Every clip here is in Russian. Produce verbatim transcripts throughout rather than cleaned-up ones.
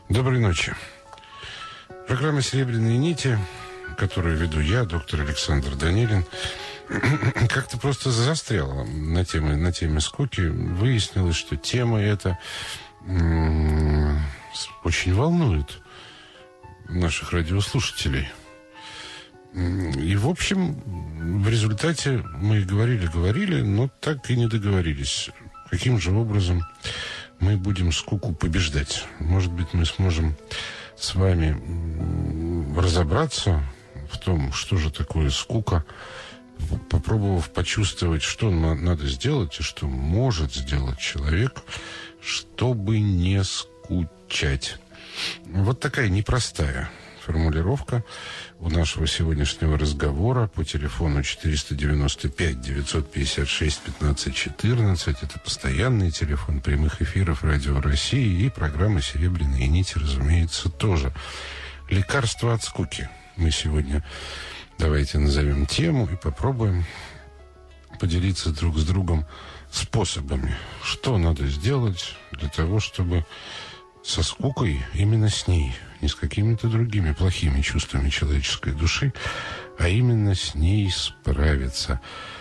Доброй ночи. Программа «Серебряные нити», которую веду я, доктор Александр Данилин, как-то просто застряла на теме, на теме скуки. Выяснилось, что тема эта м- очень волнует наших радиослушателей. И, в общем, в результате мы говорили-говорили, но так и не договорились, каким же образом мы будем скуку побеждать. Может быть, мы сможем с вами разобраться в том, что же такое скука, попробовав почувствовать, что надо сделать и что может сделать человек, чтобы не скучать. Вот такая непростая формулировка у нашего сегодняшнего разговора по телефону четыреста девяносто пять девятьсот пятьдесят шесть пятнадцать четырнадцать. Это постоянный телефон прямых эфиров Радио России и программы «Серебряные нити», разумеется, тоже. Лекарство от скуки. Мы сегодня давайте назовем тему и попробуем поделиться друг с другом способами, что надо сделать для того, чтобы со скукой, именно с ней, не с какими-то другими плохими чувствами человеческой души, а именно с ней справиться.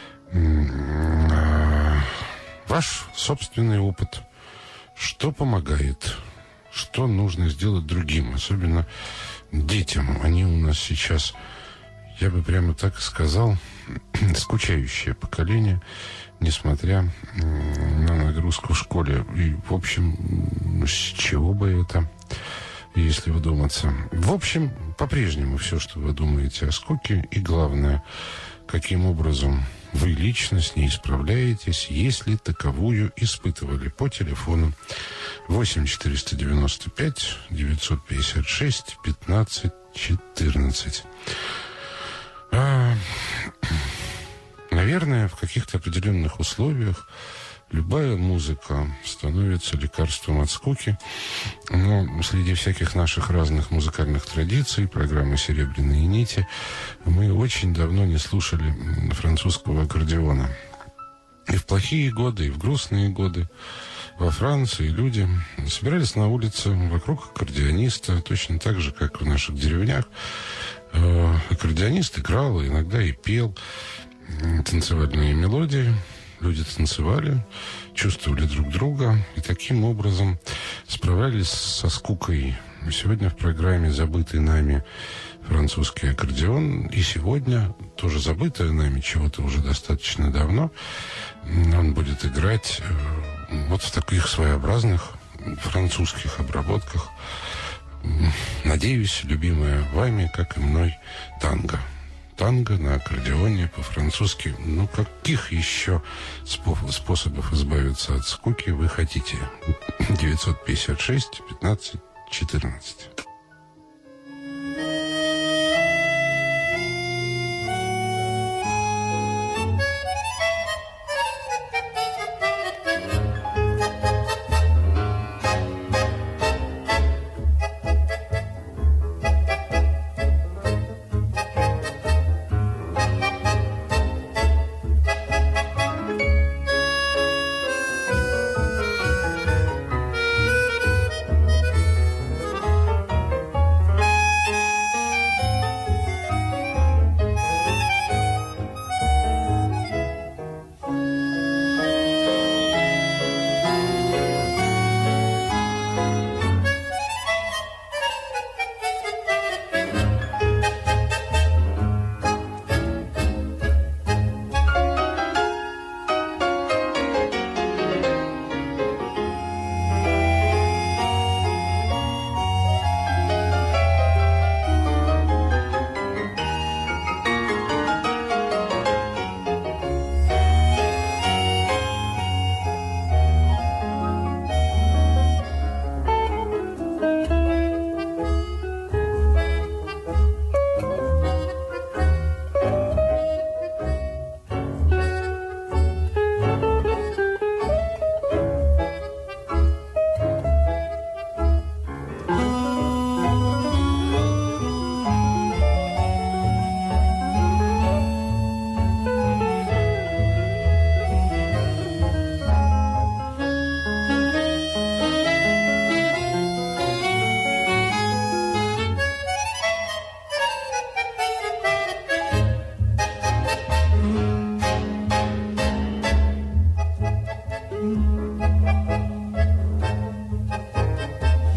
Ваш собственный опыт. Что помогает? Что нужно сделать другим? Особенно детям. Они у нас сейчас, я бы прямо так и сказал, скучающее поколение, несмотря на нагрузку в школе. И, в общем, с чего бы это, если вдуматься? В общем, по-прежнему все, что вы думаете о скуке, и главное, каким образом вы лично с ней справляетесь, если таковую испытывали, по телефону восемь четыреста девяносто пять девятьсот пятьдесят шесть пятнадцать четырнадцать. А, наверное, в каких-то определенных условиях любая музыка становится лекарством от скуки. Но среди всяких наших разных музыкальных традиций, программы «Серебряные нити», мы очень давно не слушали французского аккордеона. И в плохие годы, и в грустные годы во Франции люди собирались на улице вокруг аккордеониста, точно так же, как в наших деревнях. Аккордеонист играл, иногда и пел танцевальные мелодии. Люди танцевали, чувствовали друг друга и таким образом справлялись со скукой. Сегодня в программе «Забытый нами» французский аккордеон. И сегодня тоже забытое нами чего-то уже достаточно давно. Он будет играть вот в таких своеобразных французских обработках. Надеюсь, любимая вами, как и мной, танго. Танго на аккордеоне по-французски. Ну, каких еще способов избавиться от скуки вы хотите? девятьсот пятьдесят шесть пятнадцать четырнадцать.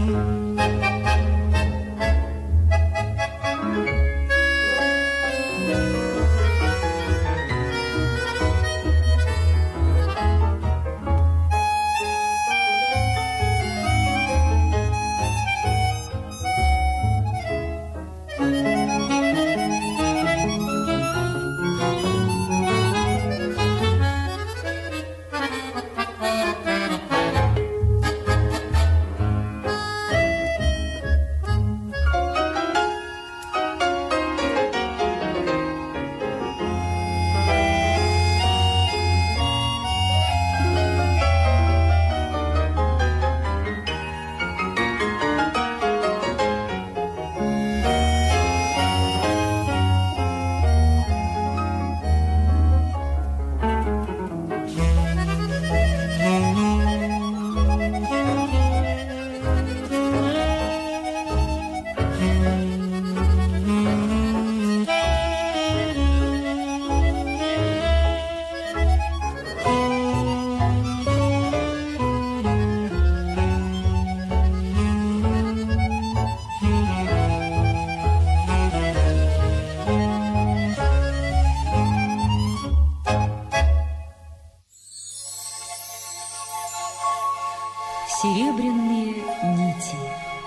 Серебряные нити.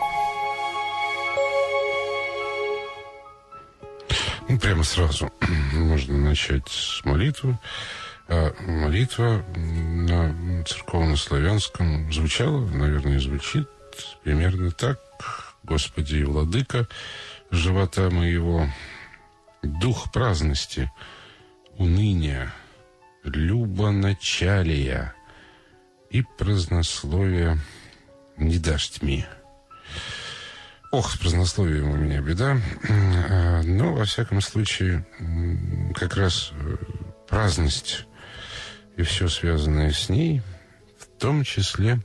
Ну, прямо сразу можно начать с молитвы. А молитва на церковно-славянском звучала, наверное, звучит примерно так. Господи и Владыка живота моего, дух праздности, уныния, любоначалия и празднословия не дашь тьме. Ох, с празднословием у меня беда. Но, во всяком случае, как раз праздность и все связанное с ней, в том числе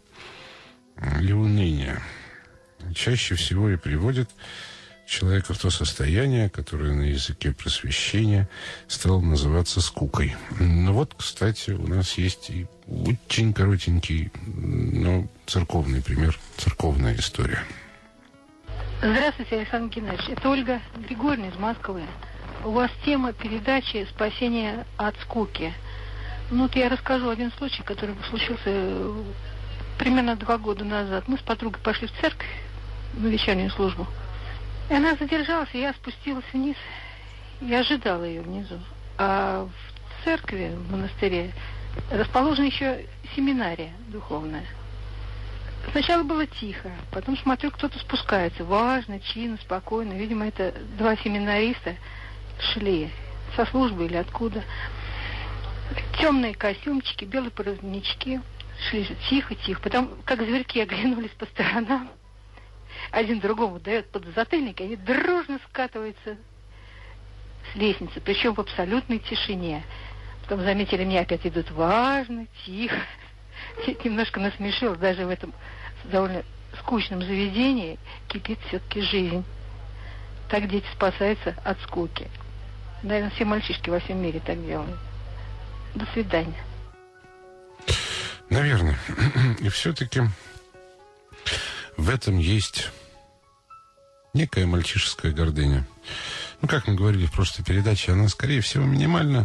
и уныние, чаще всего и приводит человека в то состояние, которое на языке просвещения стало называться скукой. Ну вот, кстати, у нас есть и очень коротенький, но церковный пример, церковная история. Здравствуйте, Александр Геннадьевич. Это Ольга Григорьевна из Москвы. У вас тема передачи «Спасение от скуки». Ну, вот я расскажу один случай, который случился примерно два года назад. Мы с подругой пошли в церковь на вечернюю службу. И она задержалась, и я спустилась вниз. Я ожидала ее внизу. А в церкви, в монастыре, расположена еще семинария духовная. Сначала было тихо, потом смотрю, кто-то спускается. Важно, чинно, спокойно. Видимо, это два семинариста шли со службы или откуда. Темные костюмчики, белые порожнички. Шли же тихо-тихо. Потом, как зверьки, оглянулись по сторонам. Один другому дает подзатыльник, и они дружно скатываются с лестницы, причем в абсолютной тишине. Потом заметили, меня опять идут важно, тихо. Немножко насмешил, даже в этом довольно скучном заведении кипит все-таки жизнь. Так дети спасаются от скуки. Наверное, все мальчишки во всем мире так делают. До свидания. Наверное. И все-таки в этом есть некая мальчишеская гордыня. Ну, как мы говорили в прошлой передаче, она, скорее всего, минимальна.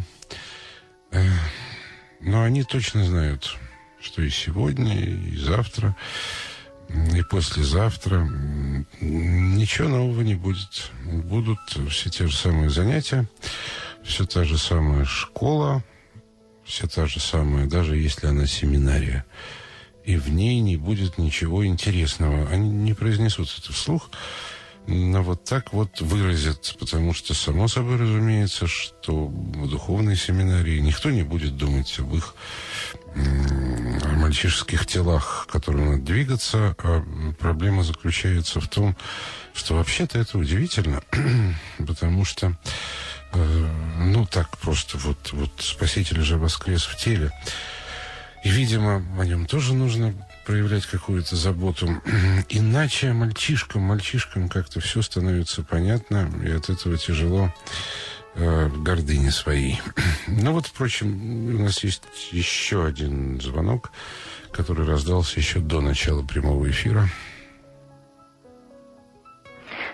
Но они точно знают, что и сегодня, и завтра, и послезавтра ничего нового не будет. Будут все те же самые занятия, все та же самая школа, все та же самая, даже если она семинария. И в ней не будет ничего интересного. Они не произнесут это вслух, но вот так вот выразят, потому что, само собой разумеется, что в духовной семинарии никто не будет думать об их м- мальчишеских телах, которым надо двигаться, а проблема заключается в том, что вообще-то это удивительно, потому что, э, ну так просто вот, вот Спаситель же воскрес в теле, и, видимо, о нем тоже нужно проявлять какую-то заботу. Иначе мальчишкам, мальчишкам как-то все становится понятно, и от этого тяжело э, гордыне своей. Ну вот, впрочем, у нас есть еще один звонок, который раздался еще до начала прямого эфира.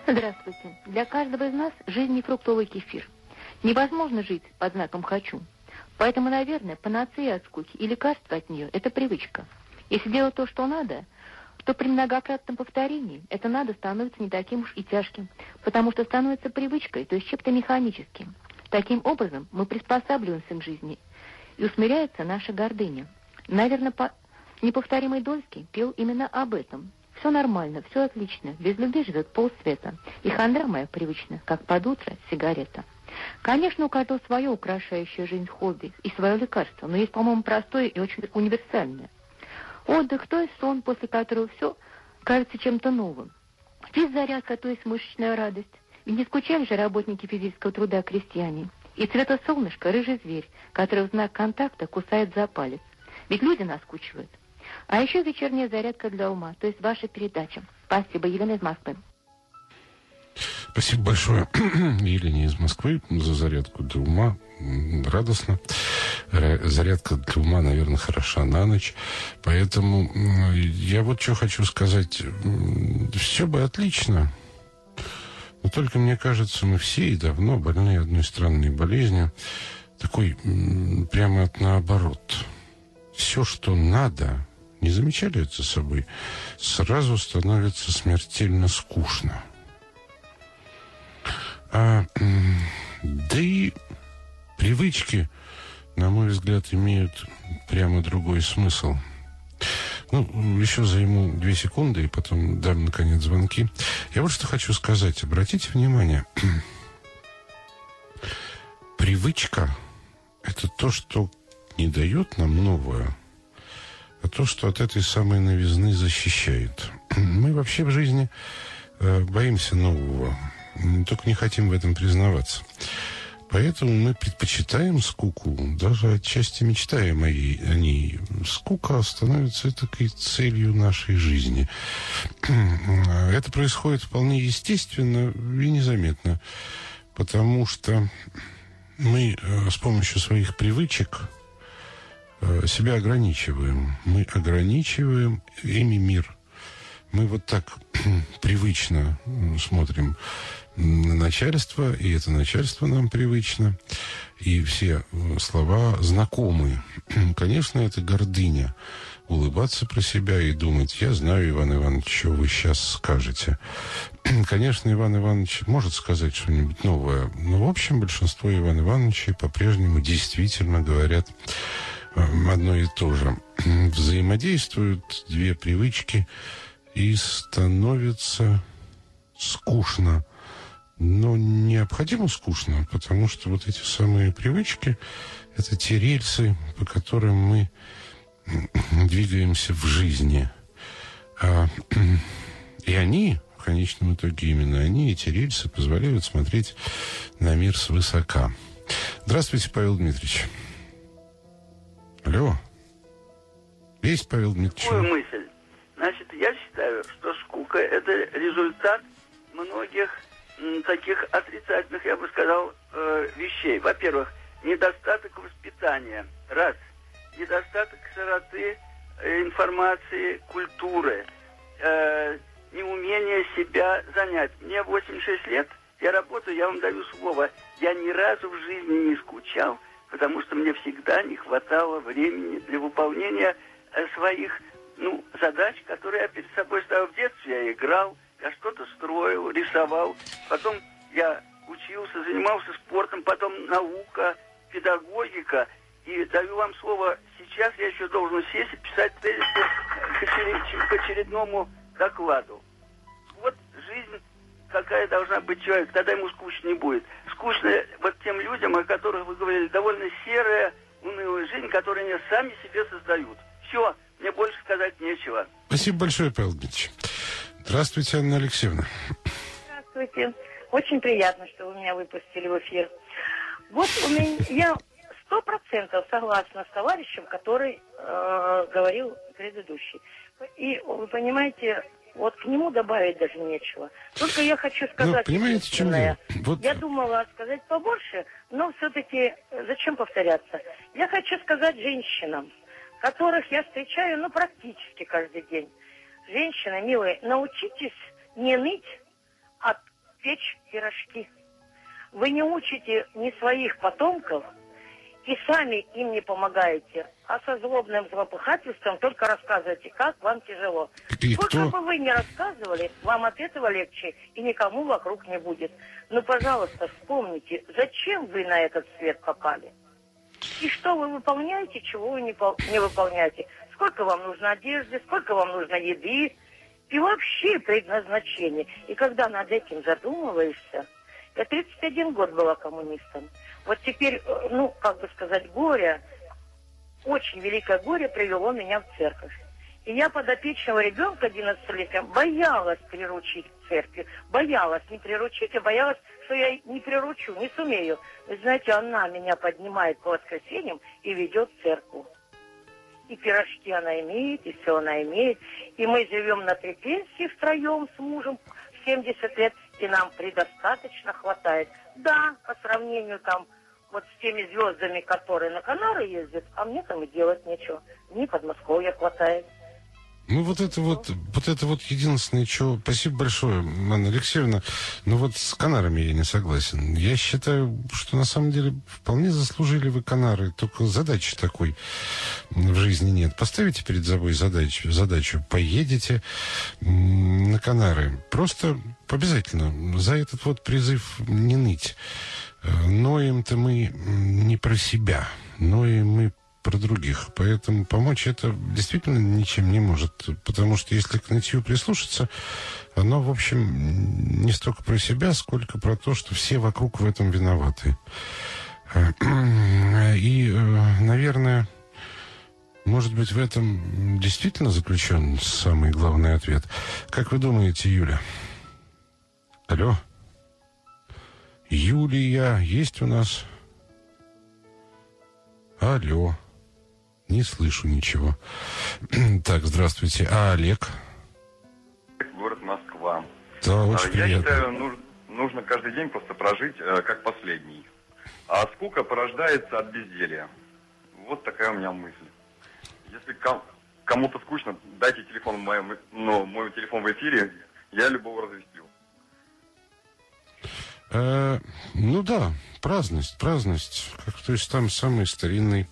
Здравствуйте. Для каждого из нас жизнь не фруктовый кефир. Невозможно жить под знаком «хочу». Поэтому, наверное, панацея от скуки и лекарство от нее – это привычка. Если делать то, что надо, то при многократном повторении это надо становится не таким уж и тяжким, потому что становится привычкой, то есть чем-то механическим. Таким образом, мы приспосабливаемся к жизни, и усмиряется наша гордыня. Наверное, по... неповторимый Дольский пел именно об этом. Все нормально, все отлично, без любви живет полсвета, и хандра моя привычна, как под утро сигарета. Конечно, у каждого свое украшающее жизнь хобби и свое лекарство, но есть, по-моему, простое и очень универсальное. Отдых, то есть сон, после которого все кажется чем-то новым. Физзарядка, то есть мышечная радость. Ведь не скучали же работники физического труда крестьяне. И цвета солнышка рыжий зверь, который в знак контакта кусает за палец. Ведь люди наскучивают. А еще вечерняя зарядка для ума, то есть ваша передача. Спасибо, Елена из Москвы. Спасибо большое Елене из Москвы за зарядку для ума. Радостно. Зарядка для ума, наверное, хороша на ночь. Поэтому я вот что хочу сказать. Все бы отлично. Но только, мне кажется, мы все и давно больны одной странной болезнью. Такой прямо от наоборот. Все, что надо, не замечали это за собой, сразу становится смертельно скучно. А, да и привычки, на мой взгляд, имеют прямо другой смысл. Ну, еще займу две секунды и потом дам, наконец, звонки. Я вот что хочу сказать. Обратите внимание. Привычка – это то, что не дает нам новое, а то, что от этой самой новизны защищает. Мы вообще в жизни э, боимся нового, только не хотим в этом признаваться. Поэтому мы предпочитаем скуку, даже отчасти мечтаем о, ей, о ней. Скука становится такой целью нашей жизни. Это происходит вполне естественно и незаметно, потому что мы с помощью своих привычек себя ограничиваем. Мы ограничиваем ими мир. Мы вот так привычно смотрим на начальство, и это начальство нам привычно, и все слова знакомы. Конечно, это гордыня. Улыбаться про себя и думать: я знаю, Иван Иванович, что вы сейчас скажете. Конечно, Иван Иванович может сказать что-нибудь новое, но в общем большинство Ивана Ивановичей по-прежнему действительно говорят одно и то же. Взаимодействуют две привычки, и становится скучно. Но необходимо скучно, потому что вот эти самые привычки – это те рельсы, по которым мы двигаемся в жизни. А, и они, в конечном итоге именно они, эти рельсы, позволяют смотреть на мир свысока. Здравствуйте, Павел Дмитриевич. Алло. Есть, Павел Дмитриевич? Такую мысль. Значит, я считаю, что скука – это результат многих м, таких отрицательных, я бы сказал, э, вещей. Во-первых, недостаток воспитания. Раз. Недостаток широты э, информации, культуры. Э, неумение себя занять. Мне восемьдесят шесть лет, я работаю, я вам даю слово. Я ни разу в жизни не скучал, потому что мне всегда не хватало времени для выполнения э, своих ну, задач, которые я перед собой ставил. В детстве я играл, я что-то строил, рисовал. Потом я учился, занимался спортом, потом наука, педагогика. И даю вам слово, сейчас я еще должен сесть и писать тезисы к очередному докладу. Вот жизнь, какая должна быть человек, тогда ему скучно не будет. Скучно вот тем людям, о которых вы говорили, довольно серая, унылая жизнь, которую они сами себе создают. Все. Мне больше сказать нечего. Спасибо большое, Павел Дмитриевич. Здравствуйте, Анна Алексеевна. Здравствуйте. Очень приятно, что вы меня выпустили в эфир. Вот у меня, я сто процентов согласна с товарищем, который э, говорил предыдущий. И вы понимаете, вот к нему добавить даже нечего. Только я хочу сказать... Ну, понимаете, чем дело? Вот... Я думала сказать побольше, но все-таки зачем повторяться? Я хочу сказать женщинам, которых я встречаю, ну, практически каждый день. Женщины, милые, научитесь не ныть от печь пирожки. Вы не учите ни своих потомков, и сами им не помогаете, а со злобным злопыхательством только рассказываете, как вам тяжело. И Сколько кто? бы вы ни рассказывали, вам от этого легче, и никому вокруг не будет. Но, пожалуйста, вспомните, зачем вы на этот свет попали? И что вы выполняете, чего вы не, пол- не выполняете? Сколько вам нужно одежды, сколько вам нужно еды, и вообще предназначение. И когда над этим задумываешься, я тридцать один год была коммунистом. Вот теперь, ну, как бы сказать, горе, очень великое горе привело меня в церковь. И я подопечного ребенка одиннадцатилетия боялась приручить к церкви. Боялась не приручить, а боялась, что я не приручу, не сумею. Вы знаете, она меня поднимает по воскресеньям и ведет в церковь. И пирожки она имеет, и все она имеет. И мы живем на три пенсии втроем с мужем в семьдесят лет, и нам предостаточно хватает. Да, по сравнению там вот с теми звездами, которые на Канары ездят, а мне там и делать нечего. Мне Подмосковья хватает. Ну, вот это вот, вот это вот единственное, что... Спасибо большое, Анна Алексеевна. Но вот с Канарами я не согласен. Я считаю, что на самом деле вполне заслужили вы Канары. Только задачи такой в жизни нет. Поставите перед собой задачу, задачу поедете на Канары. Просто обязательно за этот вот призыв не ныть. Ноем-то мы не про себя, ноем мы про других. Поэтому помочь это действительно ничем не может. Потому что если к нытью прислушаться, оно, в общем, не столько про себя, сколько про то, что все вокруг в этом виноваты. И, наверное, может быть, в этом действительно заключен самый главный ответ. Как вы думаете, Юля? Алло? Юлия, есть у нас? Алло. Не слышу ничего. Так, здравствуйте. А Олег? Город Москва. Да, очень Я приятно. считаю, нужно, нужно каждый день просто прожить э, как последний. А скука порождается от безделья. Вот такая у меня мысль. Если ком- кому-то скучно, дайте телефон в моем, ну, мой телефон в эфире, я любого развеселю. Э, ну да, праздность, праздность. Как то есть там самый старинный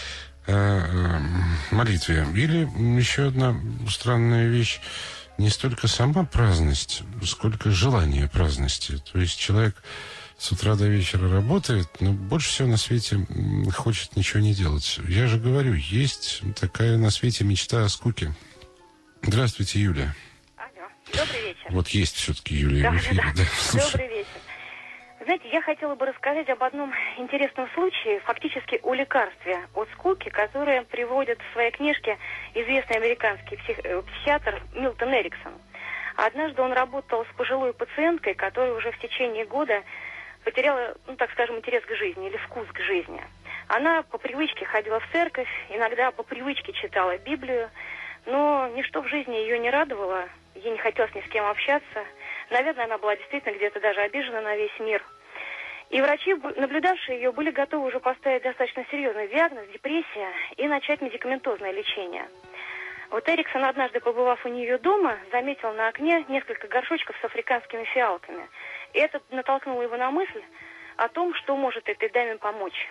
молитве. Или еще одна странная вещь. Не столько сама праздность, сколько желание праздности. То есть человек с утра до вечера работает, но больше всего на свете хочет ничего не делать. Я же говорю, есть такая на свете мечта о скуке. Здравствуйте, Юлия. Алло. Добрый вечер. Вот есть все-таки Юлия да, в эфире. Да, да. Да. Добрый вечер. Знаете, я хотела бы рассказать об одном интересном случае, фактически о лекарстве от скуки, которое приводит в своей книжке известный американский псих... психиатр Милтон Эриксон. Однажды он работал с пожилой пациенткой, которая уже в течение года потеряла, ну так скажем, интерес к жизни или вкус к жизни. Она по привычке ходила в церковь, иногда по привычке читала Библию, но ничто в жизни ее не радовало, ей не хотелось ни с кем общаться. Наверное, она была действительно где-то даже обижена на весь мир. И врачи, наблюдавшие ее, были готовы уже поставить достаточно серьезный диагноз, депрессия, и начать медикаментозное лечение. Вот Эриксон, однажды побывав у нее дома, заметил на окне несколько горшочков с африканскими фиалками. И это натолкнуло его на мысль о том, что может этой даме помочь.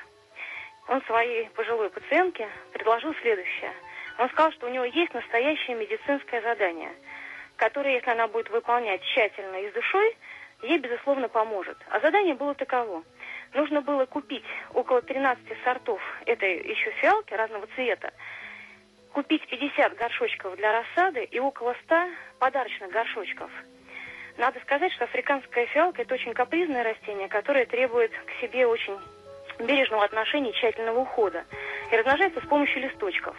Он своей пожилой пациентке предложил следующее. Он сказал, что у него есть настоящее медицинское задание, которое, если она будет выполнять тщательно и с душой, ей, безусловно, поможет. А задание было таково. Нужно было купить около тринадцати сортов этой еще фиалки разного цвета, купить пятьдесят горшочков для рассады и около ста подарочных горшочков. Надо сказать, что африканская фиалка – это очень капризное растение, которое требует к себе очень бережного отношения и тщательного ухода. И размножается с помощью листочков.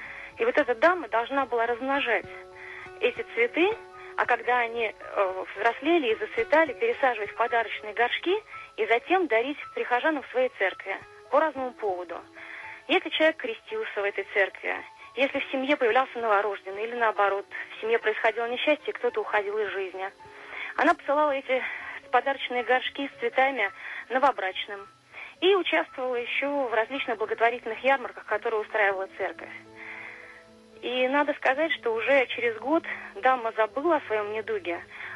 И вот эта дама должна была размножать эти цветы, а когда они э, взрослели и зацветали, пересаживать в подарочные горшки и затем дарить прихожанам в своей церкви по разному поводу. Если человек крестился в этой церкви, если в семье появлялся новорожденный или наоборот, в семье происходило несчастье, кто-то уходил из жизни, она посылала эти подарочные горшки с цветами новобрачным и участвовала еще в различных благотворительных ярмарках, которые устраивала церковь. И надо сказать, что уже через год дама забыла о своем недуге,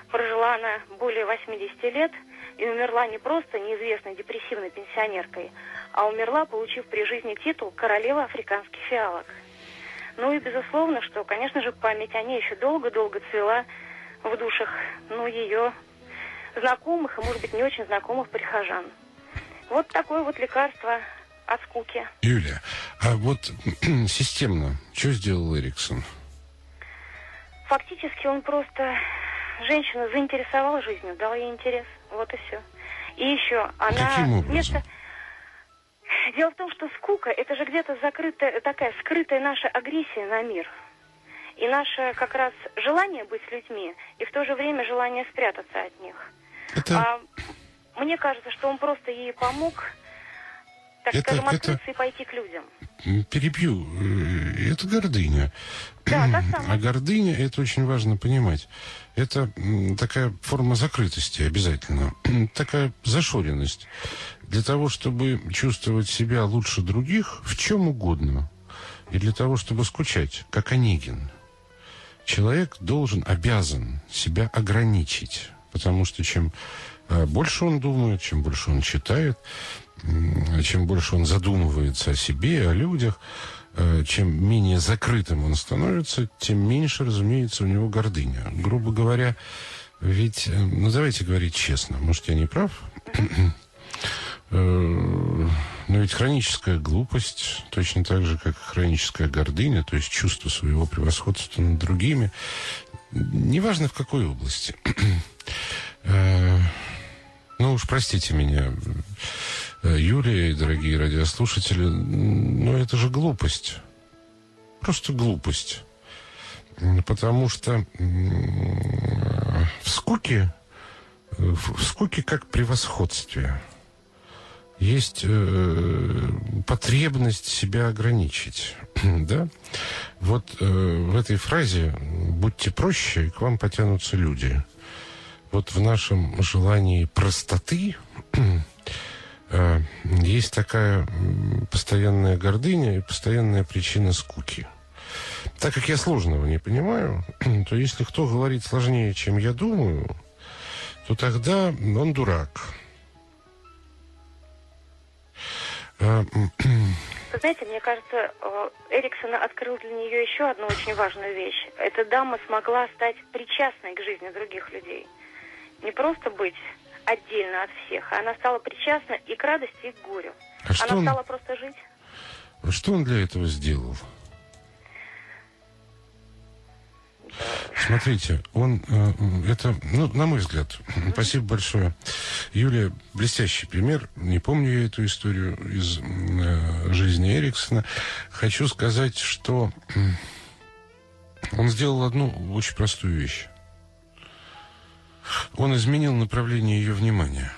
Прожила она более восьмидесяти лет и умерла не просто неизвестной депрессивной пенсионеркой, а умерла, получив при жизни титул королевы африканских фиалок. Ну и безусловно, что, конечно же, память о ней еще долго-долго цвела в душах, ну, ее знакомых и, может быть, не очень знакомых прихожан. Вот такое вот лекарство от скуки. Юлия, а вот системно, что сделал Эриксон? Фактически он просто женщину заинтересовал жизнью, дал ей интерес. Вот и все. И еще она... Каким образом? Вместо... Дело в том, что скука, это же где-то закрытая, такая скрытая наша агрессия на мир. И наше как раз желание быть с людьми, и в то же время желание спрятаться от них. Это... А, мне кажется, что он просто ей помог, так это, скажем, открыться это... и пойти к людям. Перебью. Это гордыня. Да, та самая. А гордыня, это очень важно понимать. Это такая форма закрытости обязательно. Такая зашоренность. Для того, чтобы чувствовать себя лучше других в чем угодно. И для того, чтобы скучать, как Онегин. Человек должен, обязан себя ограничить. Потому что чем больше он думает, чем больше он читает, чем больше он задумывается о себе, о людях, чем менее закрытым он становится, тем меньше, разумеется, у него гордыня. Грубо говоря, ведь, ну давайте говорить честно, может, я не прав, но ведь хроническая глупость, точно так же, как хроническая гордыня, то есть чувство своего превосходства над другими, неважно в какой области. Ну уж простите меня, Юлия и дорогие радиослушатели, но это же глупость. Просто глупость. Потому что в скуке, в скуке как превосходстве есть э, потребность себя ограничить. Да? Вот э, в этой фразе «будьте проще, и к вам потянутся люди». Вот в нашем желании простоты э, есть такая постоянная гордыня и постоянная причина скуки. Так как я сложного не понимаю, то если кто говорит сложнее, чем я думаю, то тогда он дурак. Вы знаете, мне кажется, Эриксон открыл для нее еще одну очень важную вещь. Эта дама смогла стать причастной к жизни других людей. Не просто быть отдельно от всех, а она стала причастна и к радости, и к горю. А она он, стала просто жить. Что он для этого сделал? Смотрите, он, это, ну, на мой взгляд, mm-hmm. спасибо большое. Юлия, блестящий пример. Не помню я эту историю из э, жизни Эриксона. Хочу сказать, что он сделал одну очень простую вещь. Он изменил направление ее внимания.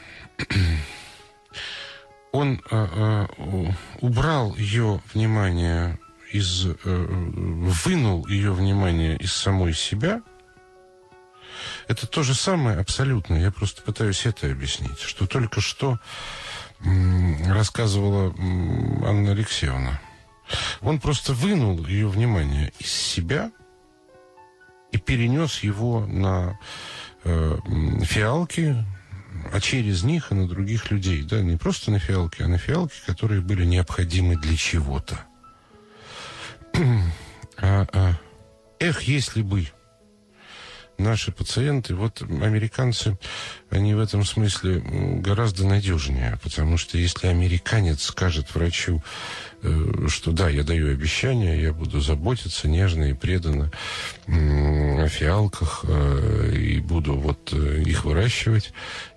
Он э, э, убрал ее внимание из, э, вынул ее внимание из самой себя. Это то же самое абсолютно. Я просто пытаюсь это объяснить. Что только что м, рассказывала м, Анна Алексеевна. Он просто вынул ее внимание из себя и перенес его на э, фиалки, а через них и на других людей. Да? Не просто на фиалки, а на фиалки, которые были необходимы для чего-то. А, а, эх, если бы наши пациенты, вот американцы, они в этом смысле гораздо надежнее, потому что если американец скажет врачу, что да, я даю обещание, я буду заботиться нежно и преданно о фиалках и буду вот их выращивать,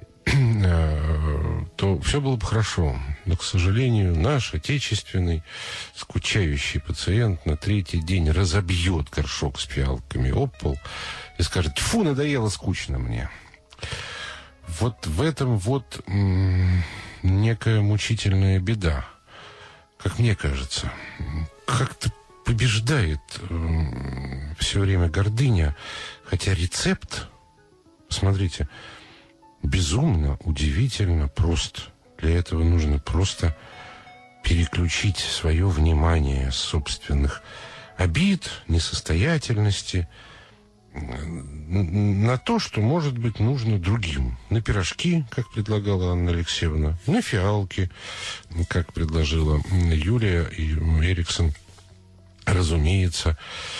то все было бы хорошо. Но, к сожалению, наш отечественный скучающий пациент на третий день разобьет горшок с фиалками об пол и скажет: фу, надоело, скучно мне. Вот в этом вот м- некая мучительная беда, как мне кажется. Как-то побеждает м- все время гордыня, хотя рецепт, смотрите, безумно, удивительно прост. Для этого нужно просто переключить свое внимание с собственных обид, несостоятельности на то, что, может быть, нужно другим. На пирожки, как предлагала Анна Алексеевна, на фиалки, как предложила Юлия и Эриксон, разумеется,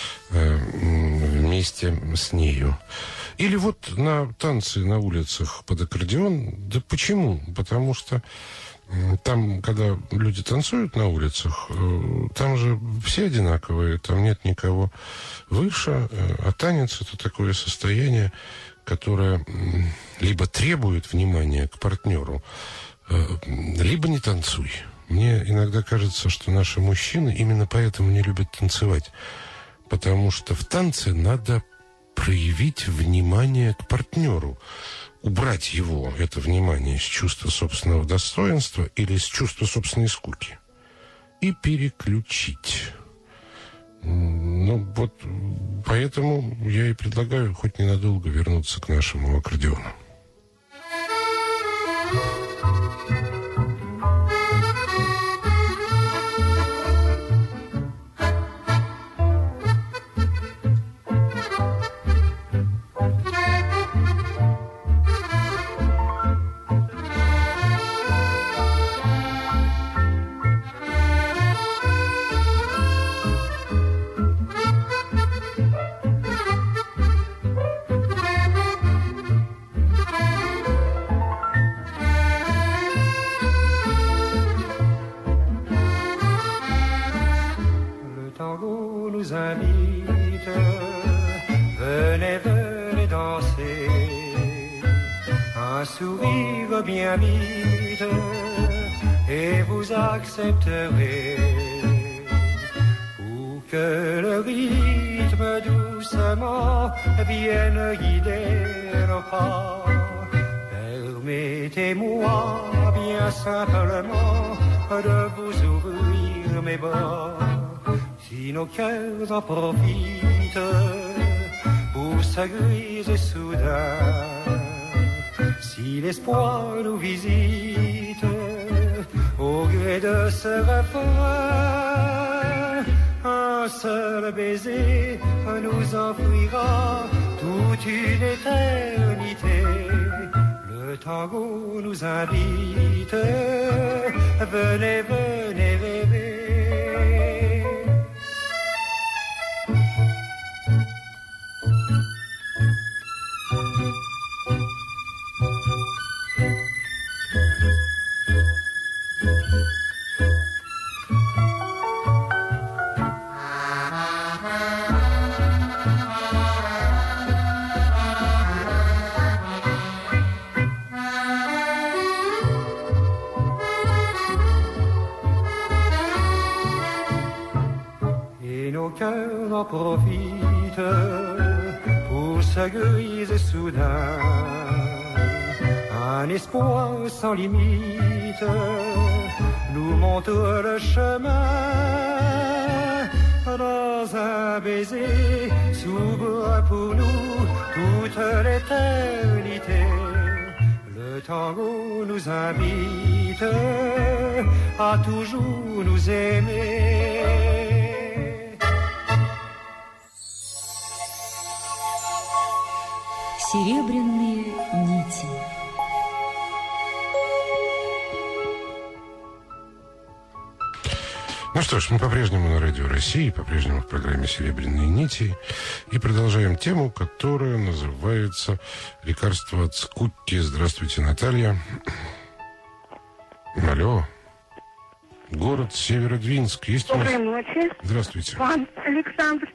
вместе с нею. Или вот на танцы на улицах под аккордеон. Да почему? Потому что там, когда люди танцуют на улицах, там же все одинаковые, там нет никого выше, а танец — это такое состояние, которое либо требует внимания к партнеру, либо не танцуй. Мне иногда кажется, что наши мужчины именно поэтому не любят танцевать, потому что в танце надо проявить внимание к партнеру, убрать его, это внимание, с чувства собственного достоинства или с чувства собственной скуки и переключить. Ну, вот поэтому я и предлагаю хоть ненадолго вернуться к нашему аккордеону. Bien vite et vous accepterez pour que le rythme doucement vienne guider nos pas. Permettez-moi bien simplement de vous ouvrir mes bras, si nos cœurs en profitent pour se griser soudain. Si l'espoir nous visite au gré de ce refrain, un seul baiser nous offrira toute une éternité. Le tango nous invite, venez, venez rêver. En profite pour se griser soudain, un espoir sans limite nous montre le chemin. Dans un baiser s'ouvre pour nous toute l'éternité. Le tango nous invite à toujours nous aimer. Серебряные нити. Ну что ж, мы по-прежнему на Радио России, по-прежнему в программе «Серебряные нити» и продолжаем тему, которая называется «Лекарство от скуки». Здравствуйте, Наталья. Алло. Город Северодвинск. Есть у нас? Доброй ночи. Здравствуйте. Вам, Александр.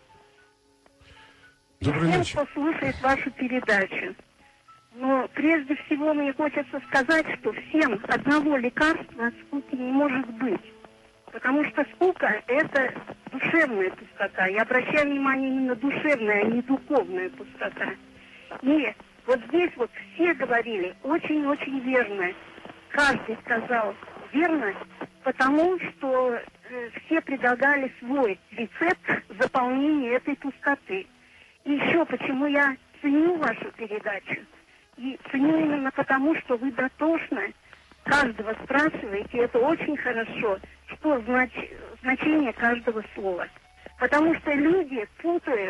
Доброй Всем, ночи. кто слушает вашу передачу. Но прежде всего мне хочется сказать, что всем одного лекарства от скуки не может быть. Потому что скука – это душевная пустота. Я обращаю внимание именно душевная, а не духовная пустота. И вот здесь вот все говорили очень-очень верно. Каждый сказал верно, потому что э, все предлагали свой рецепт заполнения этой пустоты. И еще почему я ценю вашу передачу. И ценю именно потому, что вы дотошно каждого спрашиваете. Это очень хорошо, что знач... значение каждого слова. Потому что люди путают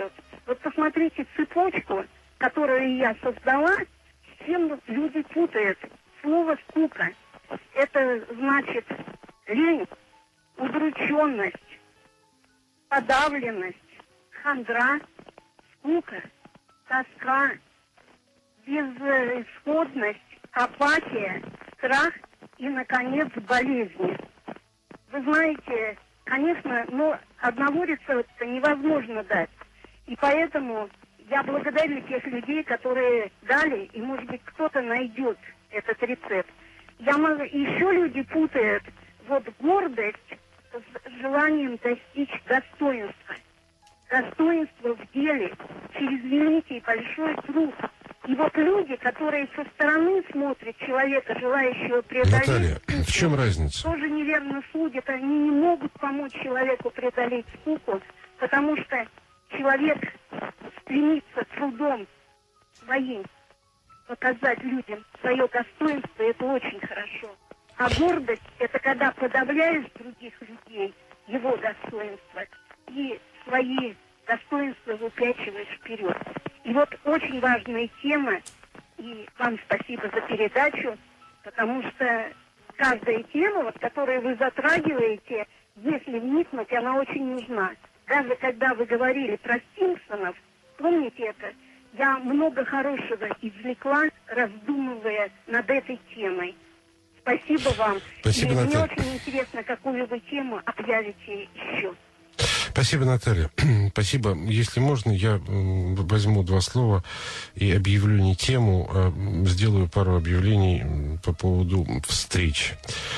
Вот посмотрите цепочку, которую я создала, с чем люди путают. Слово «скука» — это значит лень, удрученность, подавленность, хандра, скука, тоска, безысходность, апатия, страх и, наконец, болезни. Вы знаете, конечно, но одного рецепта невозможно дать. И поэтому я благодарю тех людей, которые дали, и, может быть, кто-то найдет этот рецепт. Я могу... Еще люди путают вот гордость с желанием достичь достоинства. Достоинство в деле через великий большой труд. И вот люди, которые со стороны смотрят человека, желающего преодолеть... Наталья, скуку, в чем разница? Тоже неверно судят. Они не могут помочь человеку преодолеть скуку, потому что человек стремится трудом своим показать людям свое достоинство, это очень хорошо. А гордость — это когда подавляешь других людей, его достоинство, и свои достоинства выпячиваешь вперед. И вот очень важная тема, и вам спасибо за передачу, потому что каждая тема, вот, которую вы затрагиваете, если вникнуть, она очень нужна. Даже когда вы говорили про Симпсонов, помните это, я много хорошего извлекла, раздумывая над этой темой. Спасибо вам. Спасибо, и Наталья. мне очень интересно, какую вы тему объявите еще. Спасибо, Наталья. Спасибо. Если можно, я возьму два слова и объявлю не тему, а сделаю пару объявлений по поводу встреч.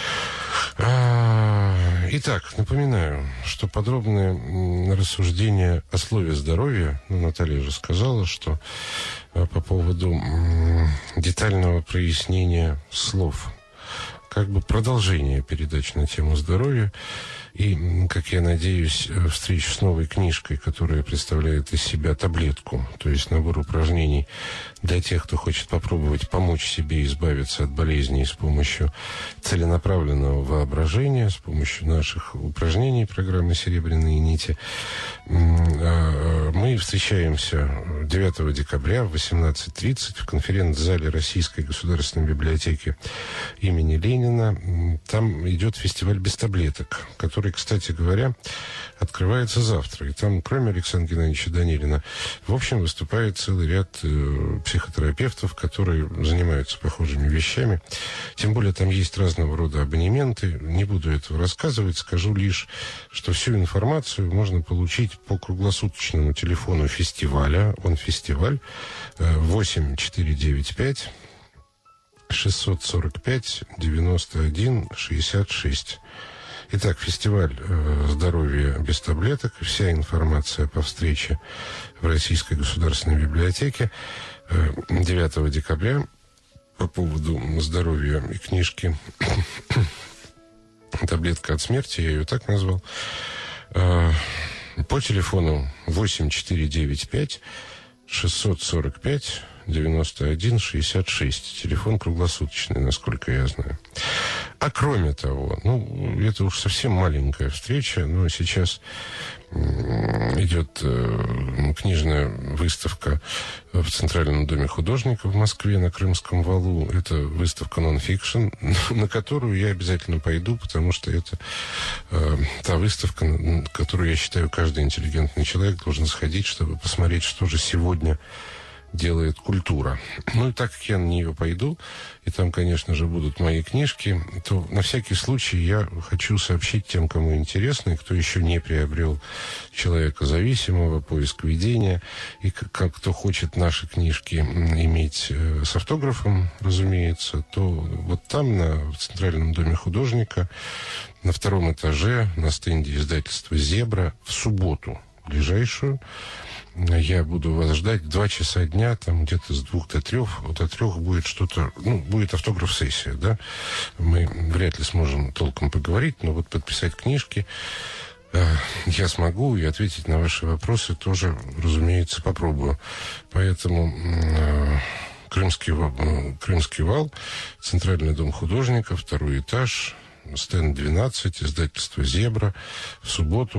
Итак, напоминаю, что подробное рассуждение о слове «здоровье», ну, Наталья же сказала, что по поводу детального прояснения слов, как бы продолжение передач на тему здоровья и, как я надеюсь, встреч с новой книжкой, которая представляет из себя таблетку, то есть набор упражнений для тех, кто хочет попробовать помочь себе избавиться от болезней с помощью целенаправленного воображения, с помощью наших упражнений программы «Серебряные нити». Мы встречаемся девятого декабря в восемнадцать тридцать в конференц-зале Российской государственной библиотеки имени Ленина. Там идет фестиваль без таблеток, который, кстати говоря, открывается завтра. И там, кроме Александра Геннадьевича Данилина, в общем, выступает целый ряд э, психотерапевтов, которые занимаются похожими вещами. Тем более там есть разного рода абонементы. Не буду этого рассказывать, скажу лишь, что всю информацию можно получить по круглосуточному телефону фестиваля. Он фестиваль э, восемь четыре девять пять шестьсот сорок пять девяносто один шестьдесят шесть. Итак, фестиваль э, здоровья без таблеток. Вся информация по встрече в Российской государственной библиотеке э, девятого декабря по поводу здоровья и книжки «Таблетка от смерти», я ее так назвал, э, по телефону восемь четыре девять пять шестьсот сорок пять девяносто один шестьдесят шесть. Телефон круглосуточный, насколько я знаю. А кроме того, ну, это уж совсем маленькая встреча, но сейчас идет э, книжная выставка в Центральном доме художника в Москве на Крымском валу. Это выставка нон-фикшн, на которую я обязательно пойду, потому что это э, та выставка, на которую, я считаю, каждый интеллигентный человек должен сходить, чтобы посмотреть, что же сегодня делает культура. Ну и так как я на нее пойду, и там, конечно же, будут мои книжки, то на всякий случай я хочу сообщить тем, кому интересно, и кто еще не приобрел «Человека зависимого», «Поиск видения», и как, кто хочет наши книжки иметь э, с автографом, разумеется, то вот там, на, в Центральном доме художника, на втором этаже, на стенде издательства «Зебра», в субботу ближайшую, я буду вас ждать в два часа дня, там где-то с двух до трех. Вот до трех будет что-то, ну, будет автограф-сессия, да. Мы вряд ли сможем толком поговорить, но вот подписать книжки э, я смогу, и ответить на ваши вопросы тоже, разумеется, попробую. Поэтому э, Крымский, э, Крымский вал, Центральный дом художника, второй этаж, стенд двенадцать, издательство «Зебра», в субботу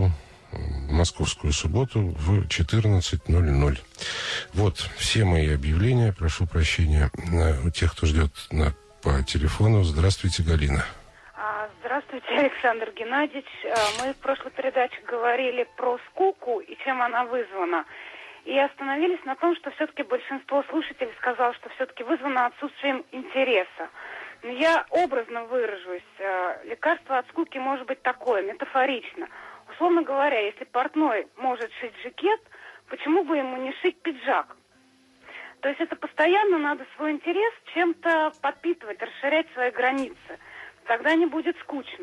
в московскую субботу в четырнадцать ноль ноль. Вот все мои объявления. Прошу прощения у тех, кто ждет на, по телефону. Здравствуйте, Галина. Здравствуйте, Александр Геннадьевич. Мы в прошлой передаче говорили про скуку и чем она вызвана. И остановились на том, что все-таки большинство слушателей сказало, что все-таки вызвано отсутствием интереса. Но я образно выражусь. Лекарство от скуки может быть такое, метафорично. Условно говоря, если портной может шить жакет, почему бы ему не шить пиджак? То есть это постоянно надо свой интерес чем-то подпитывать, расширять свои границы. Тогда не будет скучно.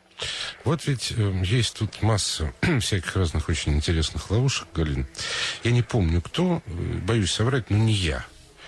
Вот ведь э, есть тут масса всяких разных очень интересных ловушек, Галин. Я не помню, кто, боюсь соврать, но не я.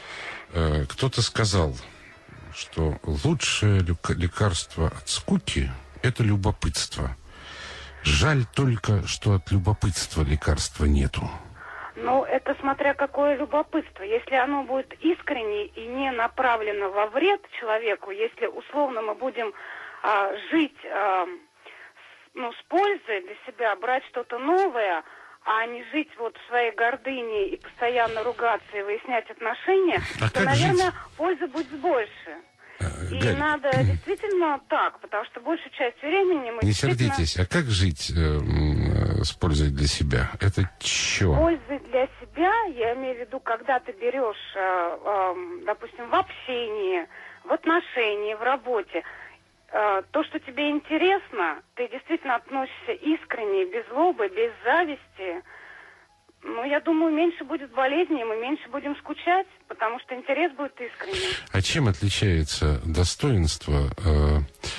Э, кто-то сказал, что лучшее лекарство от скуки – это любопытство. Жаль только, что от любопытства лекарства нету. Ну, это смотря какое любопытство. Если оно будет искренне и не направлено во вред человеку, если условно мы будем а, жить а, с, ну, с пользой для себя, брать что-то новое, а не жить вот в своей гордыне и постоянно ругаться и выяснять отношения, а то, наверное, жить? Пользы будет больше. И Галь, надо действительно так, потому что большую часть времени мы не действительно... сердитесь, а как жить э, с пользой для себя? Это чё? Пользы для себя, я имею в виду, когда ты берешь, э, э, допустим, в общении, в отношении, в работе, э, то, что тебе интересно, ты действительно относишься искренне, без злобы, без зависти. Ну, я думаю, меньше будет болезней, мы меньше будем скучать, потому что интерес будет искренним. А чем отличается достоинство э,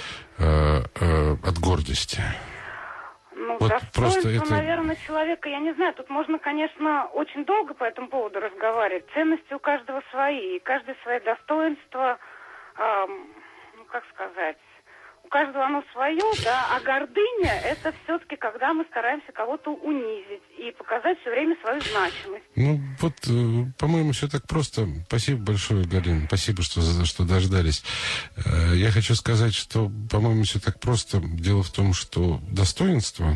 э, э, от гордости? Ну, вот достоинство, это... наверное, человека, я не знаю, тут можно, конечно, очень долго по этому поводу разговаривать. Ценности у каждого свои, и каждое свое достоинство, э, ну, как сказать... У каждого оно свое, да, а гордыня – это все-таки, когда мы стараемся кого-то унизить и показать все время свою значимость. Ну, вот, по-моему, все так просто. Спасибо большое, Галина. Спасибо, что, что дождались. Я хочу сказать, что, по-моему, все так просто. Дело в том, что достоинство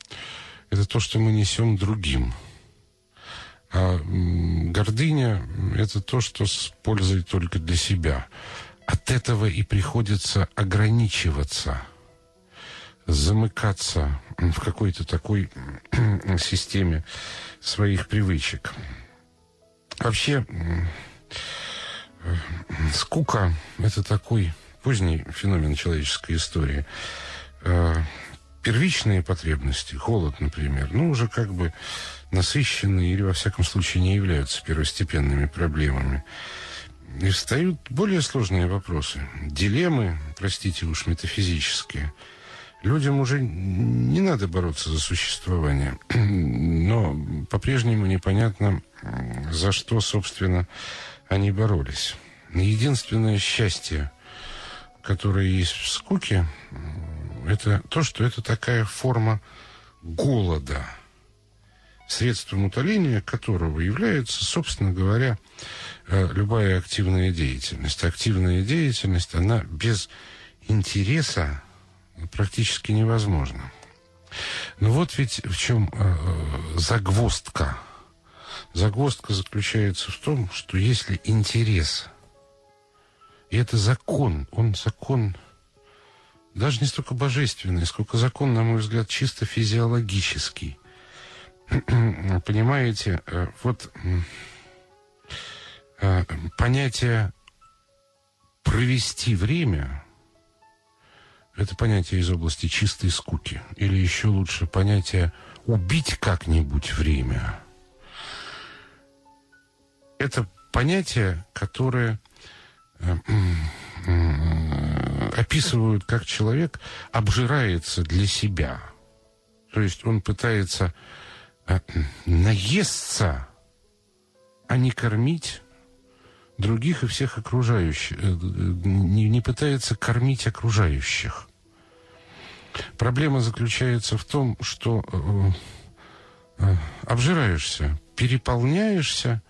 – это то, что мы несем другим. А гордыня – это то, что с пользой только для себя. От этого и приходится ограничиваться, замыкаться в какой-то такой системе своих привычек. Вообще, скука – это такой поздний феномен человеческой истории. Первичные потребности, голод, например, ну, уже как бы насыщенные или, во всяком случае, не являются первостепенными проблемами. И встают более сложные вопросы. Дилеммы, простите уж, метафизические. Людям уже не надо бороться за существование. Но по-прежнему непонятно, за что, собственно, они боролись. Единственное счастье, которое есть в скуке, это то, что это такая форма голода, средством утоления которого является, собственно говоря, любая активная деятельность. Активная деятельность, она без интереса практически невозможна. Но вот ведь в чем э, загвоздка. Загвоздка заключается в том, что если интерес, и это закон, он закон даже не столько божественный, сколько закон, на мой взгляд, чисто физиологический. Понимаете, вот понятие «провести время» — это понятие из области чистой скуки. Или еще лучше понятие «убить как-нибудь время». Это понятие, которое описывают, как человек обжирается для себя. То есть он пытается наесться, а не кормить других и всех окружающих, не, не пытается кормить окружающих. Проблема заключается в том, что э, э, обжираешься, переполняешься,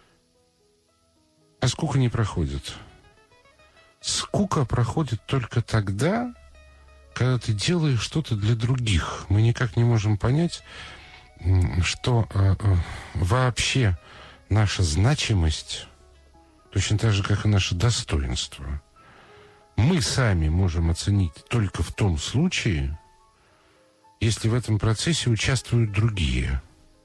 а скука не проходит. Скука проходит только тогда, когда ты делаешь что-то для других. Мы никак не можем понять, что э, э, вообще наша значимость, точно так же, как и наше достоинство, мы сами можем оценить только в том случае, если в этом процессе участвуют другие.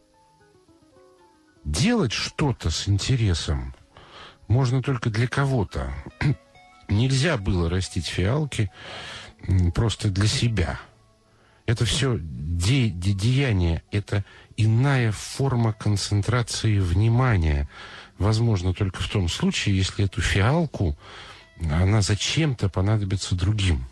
Делать что-то с интересом можно только для кого-то. Нельзя было растить фиалки просто для себя. Это все де- де- деяние, это иная форма концентрации внимания. Возможно только в том случае, если эту фиалку, она зачем-то понадобится другим.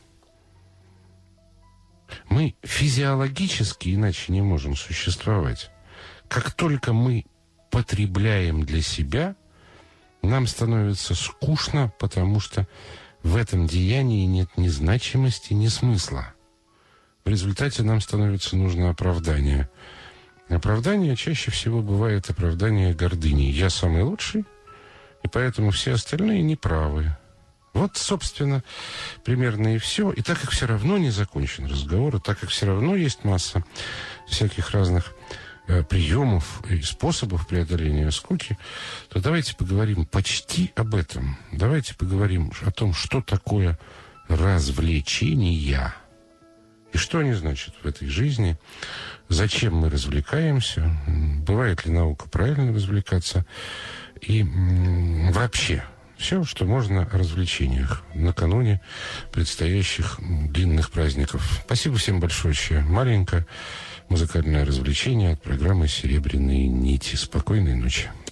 Мы физиологически иначе не можем существовать. Как только мы потребляем для себя, нам становится скучно, потому что в этом деянии нет ни значимости, ни смысла. В результате нам становится нужно оправдание. Оправдание чаще всего бывает оправдание гордыни. Я самый лучший, и поэтому все остальные неправы. Вот, собственно, примерно и все. И так как все равно не закончен разговор, и так как все равно есть масса всяких разных э, приемов и способов преодоления скуки, то давайте поговорим почти об этом. Давайте поговорим о том, что такое развлечения. И что они значат в этой жизни? Зачем мы развлекаемся? Бывает ли наука правильно развлекаться? И м- вообще... Все, что можно о развлечениях накануне предстоящих длинных праздников. Спасибо всем большое. Маленькое музыкальное развлечение от программы «Серебряные нити». Спокойной ночи.